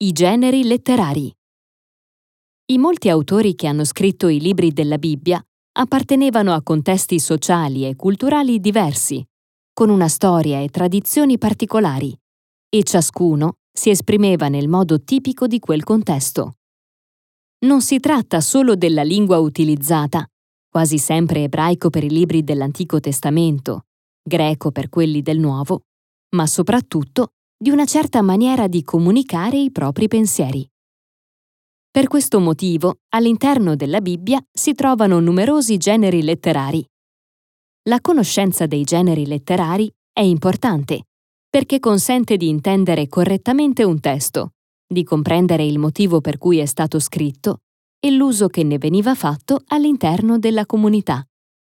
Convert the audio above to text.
I generi letterari. I molti autori che hanno scritto i libri della Bibbia appartenevano a contesti sociali e culturali diversi, con una storia e tradizioni particolari, e ciascuno si esprimeva nel modo tipico di quel contesto. Non si tratta solo della lingua utilizzata, quasi sempre ebraico per i libri dell'Antico Testamento, greco per quelli del Nuovo, ma soprattutto di una certa maniera di comunicare i propri pensieri. Per questo motivo, all'interno della Bibbia si trovano numerosi generi letterari. La conoscenza dei generi letterari è importante perché consente di intendere correttamente un testo, di comprendere il motivo per cui è stato scritto e l'uso che ne veniva fatto all'interno della comunità.